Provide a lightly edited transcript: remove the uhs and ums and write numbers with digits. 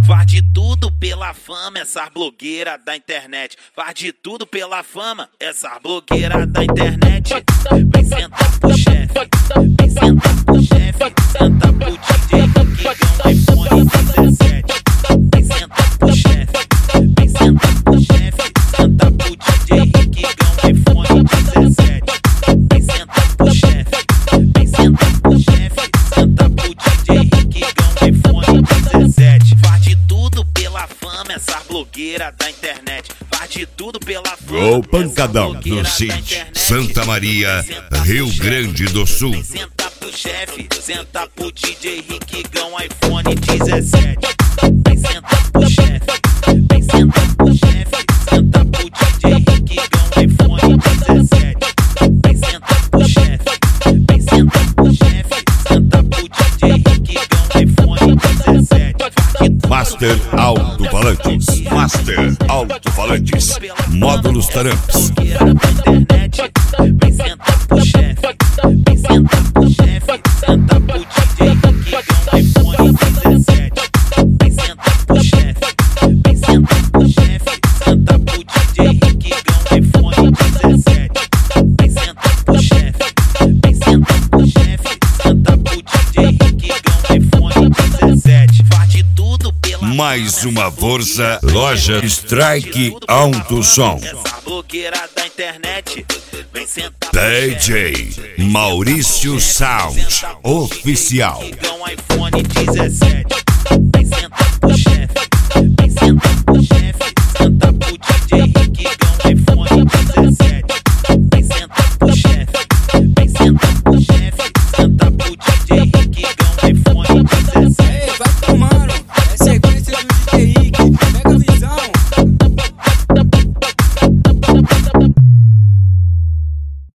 Faz de tudo pela fama, essas blogueiras da internet. Faz de tudo pela fama, essas blogueiras da internet. Vem sentar pro chefe, vem sentar pro chefe, senta pro DJ Riquigão, iPhone 17. Vem sentar pro chefe, vem sentar pro chefe, senta pro DJ Riquigão, iPhone 17. Vem sentar pro chefe, vem sentar pro chefe, senta pro DJ Riquigão, iPhone 17. Faz de tudo pela fama, essas blogueiras da internet. Faz de tudo pela fama. O pancadão no sítio Santa Maria, Rio Grande do Sul. Senta pro chefe, senta pro DJ Riquigão, iPhone 17. Vem sentar pro chefe, vem sentar pro chefe, senta pro DJ Riquigão, iPhone 17. Vem sentar pro chefe, vem sentar pro chefe, senta pro DJ Riquigão, iPhone 17. Master Alto-Falantes, Master Alto-Falantes, Módulos Taramps. Vem sentar pro chefe, vem sentar pro chefe, senta pro DJ Riquigão, iPhone 17. Vem sentar pro chefe, vem sentar pro chefe, senta pro DJ Riquigão, iPhone 17. Vem sentar pro chefe, vem sentar pro chefe, senta pro DJ Riquigão, iPhone 17. Faz de tudo pela Mais uma força, loja Strike Alto Som. essa blogueira da internet. Vem sentar DJ Maurício Sound Oficial. Riquigão, iPhone 17.